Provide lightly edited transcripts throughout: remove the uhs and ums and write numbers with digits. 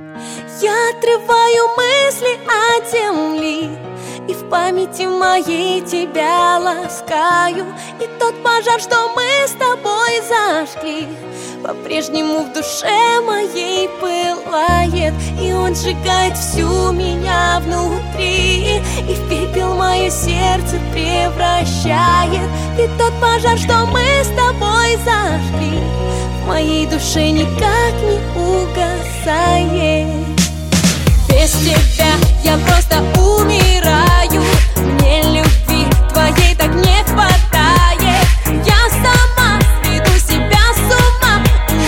Я отрываю мысли от земли и в памяти моей тебя ласкаю. И тот пожар, что мы с тобой зажгли, по-прежнему в душе моей пылает. И он сжигает всю меня внутри, и в пепел мое сердце превращает. И тот пожар, что мы с тобой зажгли, в моей душе никак не угасает. Без тебя я просто умираю, мне любви твоей так не хватает. Я сама сведу себя с ума.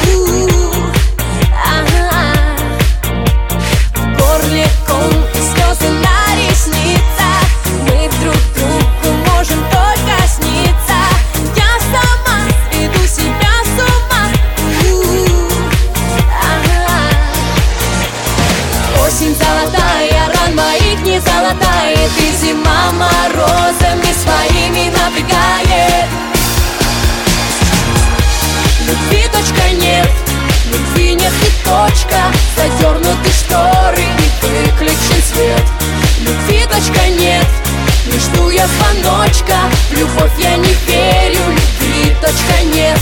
В горле ком и слезы на ресницах, мы друг другу можем только сниться. Я сама сведу себя с ума. Осень золотая, ран моих не золотает, и зима морозами своими напрягает. Любви точка нет, любви нет и точка. Задернуты шторы и выключен свет. Любви точка нет, не жду я звоночка. В любовь я не верю, любви точка нет.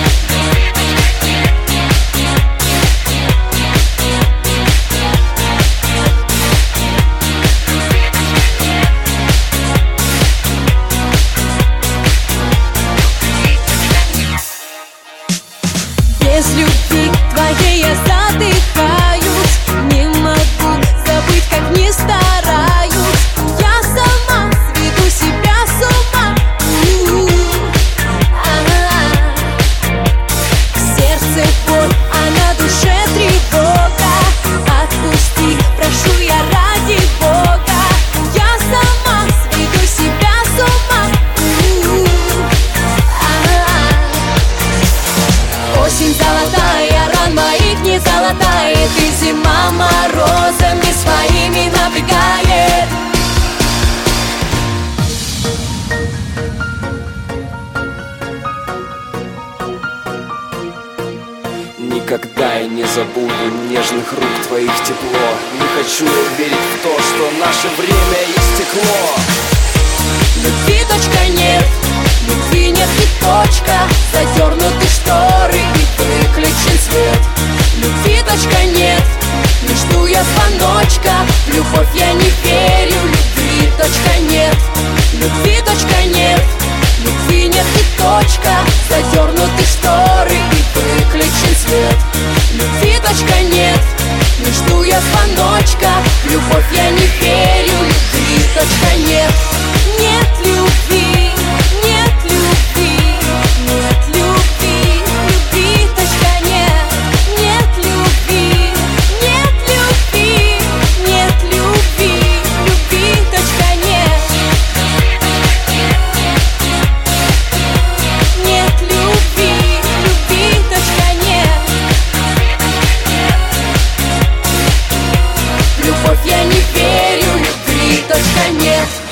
Без любви твоей я задыхаюсь, не могу забыть, как не стараюсь. Я сама сведу себя с ума. В сердце боль, а на душе тревога. Отпусти, прошу я ради Бога. Я сама сведу себя с ума. Осень золотая, ран моих не золотает, и зима морозами своими напрягает. Никогда я не забуду нежных рук твоих тепло. Не хочу я верить в то, что наше время истекло. Любви точка нет, любви нет и точка. Задернуты шторы и выключен свет. Любви точка нет, не жду я звоночка. В любовь я не верю, любви точка нет. Любви точка нет, любви нет и точка. Задернуты шторы и выключен свет. Любви точка нет, не жду я звоночка. В любовь я не верю, любви точка нет. Нет любви, нет любви, нет любви, любви точка нет. Нет любви, нет любви, нет любви, любви точка нет. Нет любви, любви точка нет. В любовь я не верю, любви точка нет.